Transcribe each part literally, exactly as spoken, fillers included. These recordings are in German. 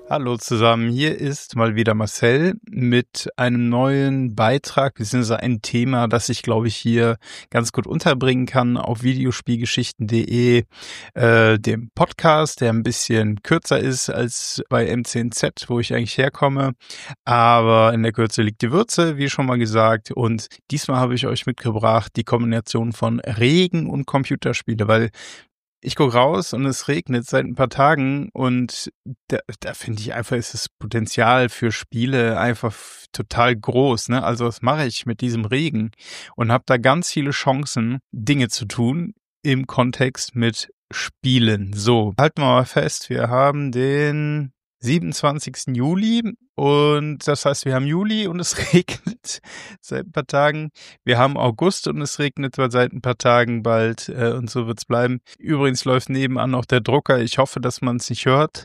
Hallo zusammen, hier ist mal wieder Marcel mit einem neuen Beitrag, beziehungsweise ein Thema, das ich, glaube ich, hier ganz gut unterbringen kann auf videospielgeschichten punkt de, äh, dem Podcast, der ein bisschen kürzer ist als bei M zehn Z, wo ich eigentlich herkomme, aber in der Kürze liegt die Würze, wie schon mal gesagt, und diesmal habe ich euch mitgebracht die Kombination von Regen und Computerspiele, weil ich gucke raus und es regnet seit ein paar Tagen und da, da finde ich einfach, ist das Potenzial für Spiele einfach f- total groß, ne? Also was mache ich mit diesem Regen? Und habe da ganz viele Chancen, Dinge zu tun im Kontext mit Spielen. So, halten wir mal fest, wir haben den siebenundzwanzigsten Juli und das heißt, wir haben Juli und es regnet seit ein paar Tagen. Wir haben August und es regnet seit ein paar Tagen bald äh, und so wird's bleiben. Übrigens läuft nebenan noch der Drucker. Ich hoffe, dass man es nicht hört.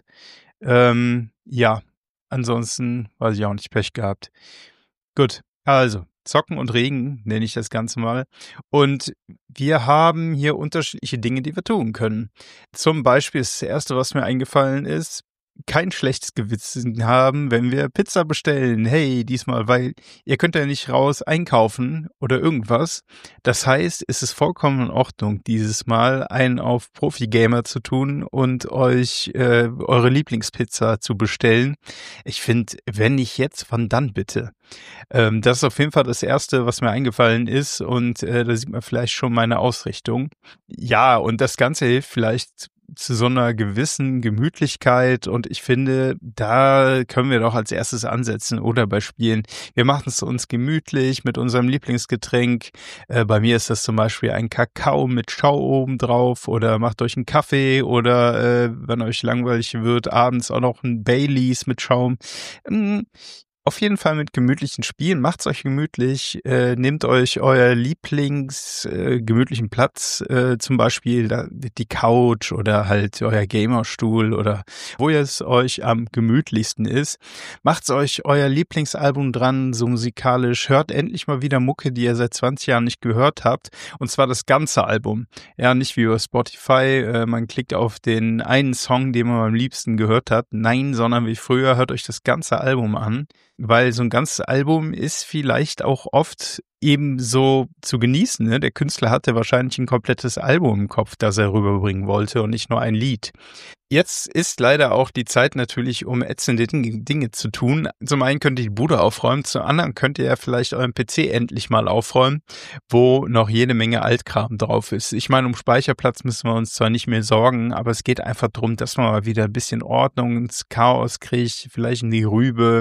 Ähm, ja, ansonsten weiß ich auch nicht, Pech gehabt. Gut, also Zocken und Regen nenne ich das Ganze mal. Und wir haben hier unterschiedliche Dinge, die wir tun können. Zum Beispiel ist das Erste, was mir eingefallen ist, kein schlechtes Gewissen haben, wenn wir Pizza bestellen. Hey, diesmal, weil ihr könnt ja nicht raus einkaufen oder irgendwas. Das heißt, es ist vollkommen in Ordnung, dieses Mal einen auf Profi-Gamer zu tun und euch äh, eure Lieblingspizza zu bestellen. Ich finde, wenn nicht jetzt, wann dann bitte? Ähm, das ist auf jeden Fall das Erste, was mir eingefallen ist und äh, da sieht man vielleicht schon meine Ausrichtung. Ja, und das Ganze hilft vielleicht zu so einer gewissen Gemütlichkeit und ich finde, da können wir doch als erstes ansetzen oder bei Spielen. Wir machen es uns gemütlich mit unserem Lieblingsgetränk. Äh, bei mir ist das zum Beispiel ein Kakao mit Schau oben drauf oder macht euch einen Kaffee oder äh, wenn euch langweilig wird, abends auch noch ein Baileys mit Schaum. Ähm, Auf jeden Fall mit gemütlichen Spielen. Macht's euch gemütlich. Äh, nehmt euch euer Lieblings äh, gemütlichen Platz, äh, zum Beispiel da, die Couch oder halt euer Gamerstuhl oder wo es euch am gemütlichsten ist. Macht's euch euer Lieblingsalbum dran, so musikalisch. Hört endlich mal wieder Mucke, die ihr seit zwanzig Jahren nicht gehört habt. Und zwar das ganze Album. Ja, nicht wie über Spotify. Äh, man klickt auf den einen Song, den man am liebsten gehört hat. Nein, sondern wie früher, hört euch das ganze Album an. Weil so ein ganzes Album ist vielleicht auch oft eben so zu genießen, ne? Der Künstler hatte wahrscheinlich ein komplettes Album im Kopf, das er rüberbringen wollte und nicht nur ein Lied. Jetzt ist leider auch die Zeit natürlich, um ätzende Dinge, Dinge zu tun. Zum einen könnt ihr die Bude aufräumen, zum anderen könnt ihr ja vielleicht euren P C endlich mal aufräumen, wo noch jede Menge Altkram drauf ist. Ich meine, um Speicherplatz müssen wir uns zwar nicht mehr sorgen, aber es geht einfach darum, dass man mal wieder ein bisschen Ordnung ins Chaos kriegt, vielleicht in die Rübe.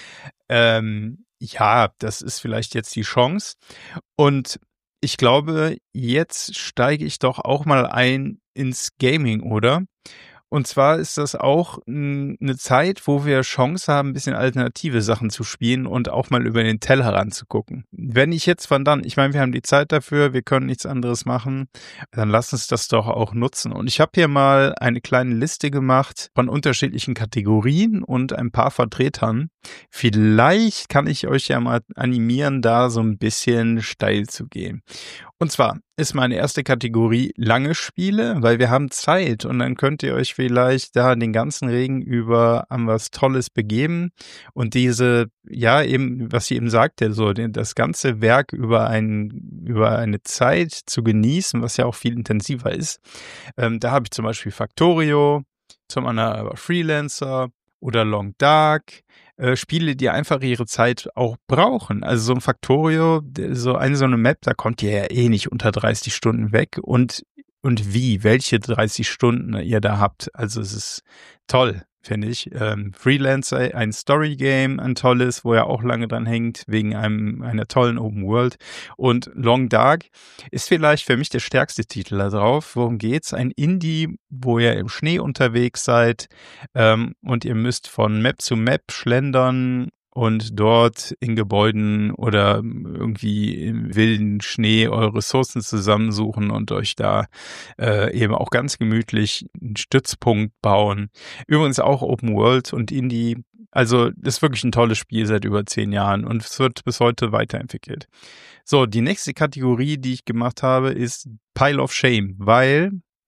Ähm, ja, das ist vielleicht jetzt die Chance. Und ich glaube, jetzt steige ich doch auch mal ein ins Gaming, oder? Und zwar ist das auch n- eine Zeit, wo wir Chance haben, ein bisschen alternative Sachen zu spielen und auch mal über den Tellerrand zu gucken. Wenn ich jetzt von dann, ich meine, wir haben die Zeit dafür, wir können nichts anderes machen, dann lass uns das doch auch nutzen. Und ich habe hier mal eine kleine Liste gemacht von unterschiedlichen Kategorien und ein paar Vertretern. Vielleicht kann ich euch ja mal animieren, da so ein bisschen steil zu gehen. Und zwar ist meine erste Kategorie lange Spiele, weil wir haben Zeit und dann könnt ihr euch vielleicht da den ganzen Regen über an was Tolles begeben und diese, ja eben, was sie eben sagte, so den- das ganze Werk über ein, über eine Zeit zu genießen, was ja auch viel intensiver ist. Ähm, da habe ich zum Beispiel Factorio, zum anderen aber Freelancer oder Long Dark. Äh, Spiele, die einfach ihre Zeit auch brauchen. Also so ein Factorio, d- so eine so eine Map, da kommt ihr ja eh nicht unter dreißig Stunden weg und und wie, welche dreißig Stunden ihr da habt. Also es ist toll, finde ich. Ähm, Freelancer, ein Story-Game, ein tolles, wo er auch lange dran hängt, wegen einem einer tollen Open World. Und Long Dark ist vielleicht für mich der stärkste Titel da drauf. Worum geht's? Ein Indie, wo ihr im Schnee unterwegs seid, ähm, und ihr müsst von Map zu Map schlendern und dort in Gebäuden oder irgendwie im wilden Schnee eure Ressourcen zusammensuchen und euch da äh, eben auch ganz gemütlich einen Stützpunkt bauen. Übrigens auch Open World und Indie. Also das ist wirklich ein tolles Spiel seit über zehn Jahren und es wird bis heute weiterentwickelt. So, die nächste Kategorie, die ich gemacht habe, ist Pile of Shame, weil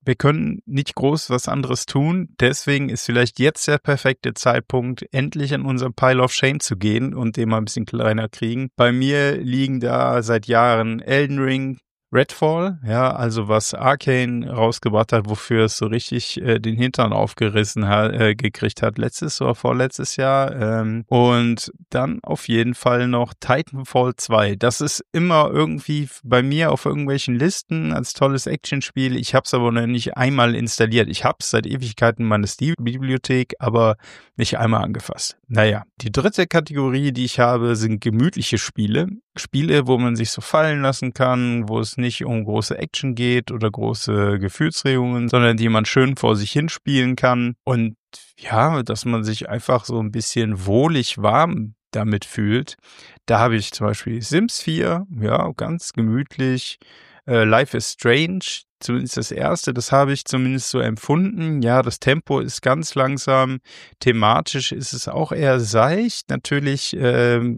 wir können nicht groß was anderes tun. Deswegen ist vielleicht jetzt der perfekte Zeitpunkt, endlich an unser Pile of Shame zu gehen und den mal ein bisschen kleiner kriegen. Bei mir liegen da seit Jahren Elden Ring, Redfall, ja, also was Arcane rausgebracht hat, wofür es so richtig äh, den Hintern aufgerissen hat, äh, gekriegt hat, letztes oder vorletztes Jahr. Ähm, und dann auf jeden Fall noch Titanfall zwei. Das ist immer irgendwie bei mir auf irgendwelchen Listen als tolles Actionspiel. Ich habe es aber noch nicht einmal installiert. Ich habe es seit Ewigkeiten in meiner Steam-Bibliothek, aber nicht einmal angefasst. Naja, die dritte Kategorie, die ich habe, sind gemütliche Spiele. Spiele, wo man sich so fallen lassen kann, wo es nicht um große Action geht oder große Gefühlsregungen, sondern die man schön vor sich hinspielen kann und ja, dass man sich einfach so ein bisschen wohlig warm damit fühlt. Da habe ich zum Beispiel Sims vier, ja, ganz gemütlich. Äh, Life is Strange, zumindest das erste, das habe ich zumindest so empfunden. Ja, das Tempo ist ganz langsam. Thematisch ist es auch eher seicht. Natürlich, ähm,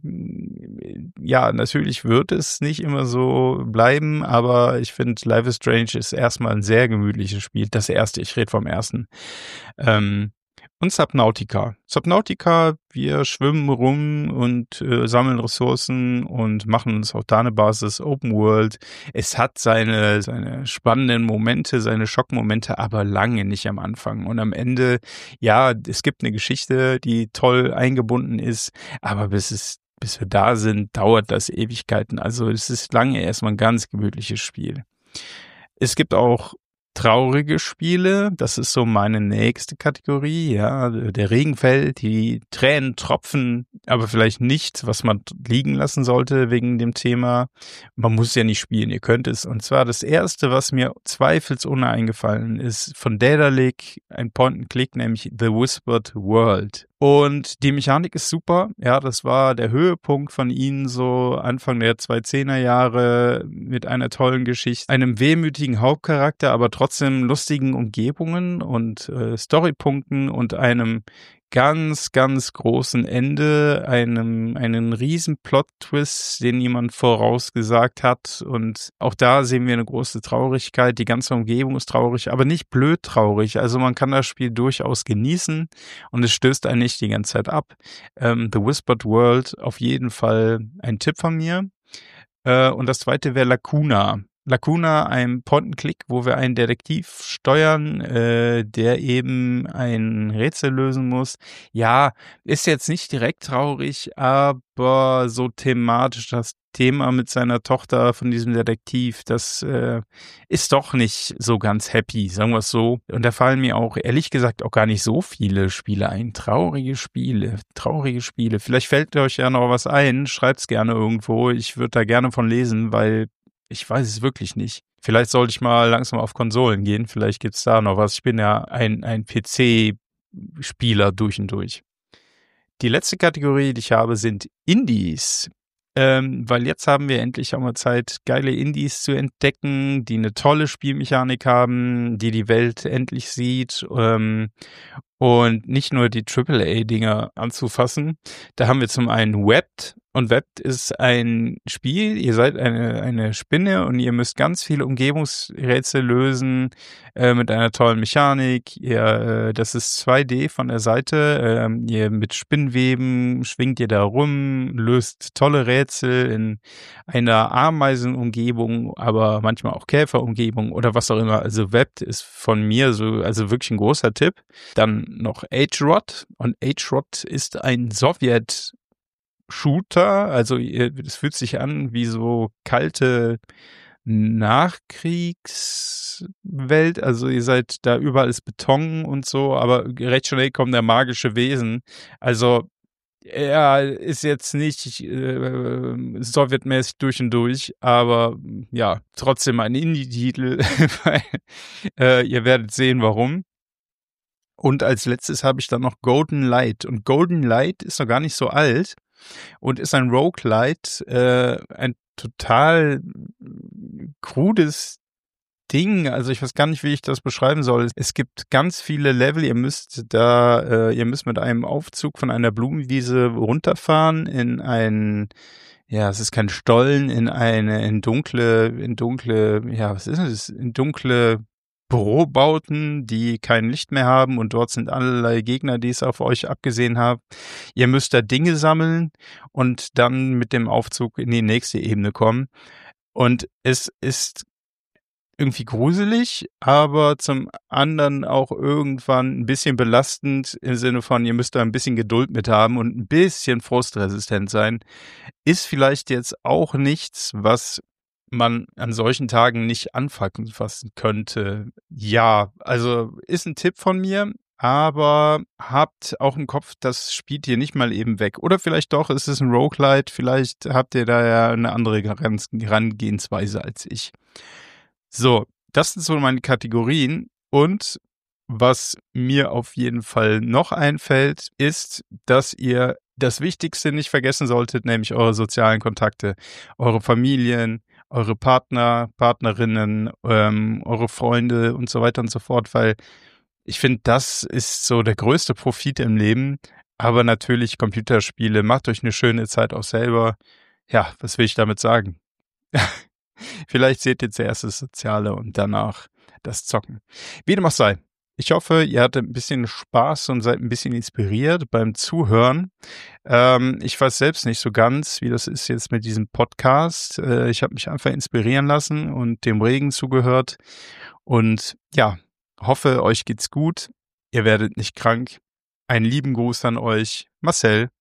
ja, natürlich wird es nicht immer so bleiben, aber ich finde, Life is Strange ist erstmal ein sehr gemütliches Spiel. Das erste, ich rede vom ersten. Ähm, Und Subnautica. Subnautica, wir schwimmen rum und äh, sammeln Ressourcen und machen uns auch da eine Basis, Open World. Es hat seine, seine spannenden Momente, seine Schockmomente, aber lange nicht am Anfang. Und am Ende, ja, es gibt eine Geschichte, die toll eingebunden ist, aber bis es, bis wir da sind, dauert das Ewigkeiten. Also es ist lange erstmal ein ganz gemütliches Spiel. Es gibt auch traurige Spiele, das ist so meine nächste Kategorie, ja, der Regen fällt, die Tränen tropfen, aber vielleicht nichts, was man liegen lassen sollte wegen dem Thema. Man muss ja nicht spielen, ihr könnt es. Und zwar das erste, was mir zweifelsohne eingefallen ist, von Daedalic, ein Point-and-Click, nämlich The Whispered World. Und die Mechanik ist super, ja, das war der Höhepunkt von ihnen so Anfang der zweitausendzehner Jahre mit einer tollen Geschichte, einem wehmütigen Hauptcharakter, aber trotzdem lustigen Umgebungen und äh, Storypunkten und einem ganz, ganz großen Ende, einem, einen riesen Plot-Twist, den jemand vorausgesagt hat. Und auch da sehen wir eine große Traurigkeit. Die ganze Umgebung ist traurig, aber nicht blöd traurig. Also man kann das Spiel durchaus genießen und es stößt einen nicht die ganze Zeit ab. Ähm, The Whispered World, auf jeden Fall ein Tipp von mir. Äh, und das zweite wäre Lacuna. Lacuna, ein Point-and-Click, wo wir einen Detektiv steuern, äh, der eben ein Rätsel lösen muss. Ja, ist jetzt nicht direkt traurig, aber so thematisch das Thema mit seiner Tochter von diesem Detektiv, das äh, ist doch nicht so ganz happy, sagen wir es so. Und da fallen mir auch, ehrlich gesagt, auch gar nicht so viele Spiele ein. Traurige Spiele, traurige Spiele. Vielleicht fällt euch ja noch was ein, schreibt's gerne irgendwo. Ich würde da gerne von lesen, weil ich weiß es wirklich nicht. Vielleicht sollte ich mal langsam auf Konsolen gehen. Vielleicht gibt's da noch was. Ich bin ja ein, ein P C-Spieler durch und durch. Die letzte Kategorie, die ich habe, sind Indies. Ähm, weil jetzt haben wir endlich auch mal Zeit, geile Indies zu entdecken, die eine tolle Spielmechanik haben, die die Welt endlich sieht. Ähm, und nicht nur die Triple A-Dinger anzufassen. Da haben wir zum einen Webbed. Und Webbed ist ein Spiel, ihr seid eine, eine Spinne und ihr müsst ganz viele Umgebungsrätsel lösen äh, mit einer tollen Mechanik. Ihr, äh, das ist zwei D von der Seite. Ähm, ihr mit Spinnweben schwingt ihr da rum, löst tolle Rätsel in einer Ameisenumgebung, aber manchmal auch Käferumgebung oder was auch immer. Also Webbed ist von mir so, also wirklich ein großer Tipp. Dann noch H-Rod und H-Rod ist ein Sowjet Shooter, also es fühlt sich an wie so kalte Nachkriegswelt, also ihr seid da überall ist Beton und so, aber recht schnell kommt der magische Wesen, also er ist jetzt nicht äh, sowjetmäßig durch und durch, aber ja, trotzdem ein Indie-Titel, weil äh, ihr werdet sehen, warum. Und als letztes habe ich dann noch Golden Light. Und Golden Light ist noch gar nicht so alt und ist ein Roguelite, äh, ein total krudes Ding. Also ich weiß gar nicht, wie ich das beschreiben soll. Es gibt ganz viele Level. Ihr müsst da, äh, ihr müsst mit einem Aufzug von einer Blumenwiese runterfahren in ein, ja, es ist kein Stollen, in eine, in dunkle, in dunkle, ja, was ist es? In dunkle Bürobauten, die kein Licht mehr haben und dort sind allerlei Gegner, die es auf euch abgesehen haben. Ihr müsst da Dinge sammeln und dann mit dem Aufzug in die nächste Ebene kommen. Und es ist irgendwie gruselig, aber zum anderen auch irgendwann ein bisschen belastend im Sinne von, ihr müsst da ein bisschen Geduld mit haben und ein bisschen frustresistent sein. Ist vielleicht jetzt auch nichts, was man an solchen Tagen nicht anfassen fassen könnte. Ja, also ist ein Tipp von mir, aber habt auch im Kopf, das spielt ihr nicht mal eben weg. Oder vielleicht doch, ist es ein Roguelite, vielleicht habt ihr da ja eine andere Herans- Herangehensweise als ich. So, das sind so meine Kategorien und was mir auf jeden Fall noch einfällt, ist, dass ihr das Wichtigste nicht vergessen solltet, nämlich eure sozialen Kontakte, eure Familien, eure Partner, Partnerinnen, ähm, eure Freunde und so weiter und so fort, weil ich finde, das ist so der größte Profit im Leben. Aber natürlich Computerspiele, macht euch eine schöne Zeit auch selber. Ja, was will ich damit sagen? Vielleicht seht ihr zuerst das Soziale und danach das Zocken. Wie dem auch sei. Ich hoffe, ihr hattet ein bisschen Spaß und seid ein bisschen inspiriert beim Zuhören. Ähm, ich weiß selbst nicht so ganz, wie das ist jetzt mit diesem Podcast. Äh, ich habe mich einfach inspirieren lassen und dem Regen zugehört. Und ja, hoffe, euch geht's gut. Ihr werdet nicht krank. Einen lieben Gruß an euch, Marcel.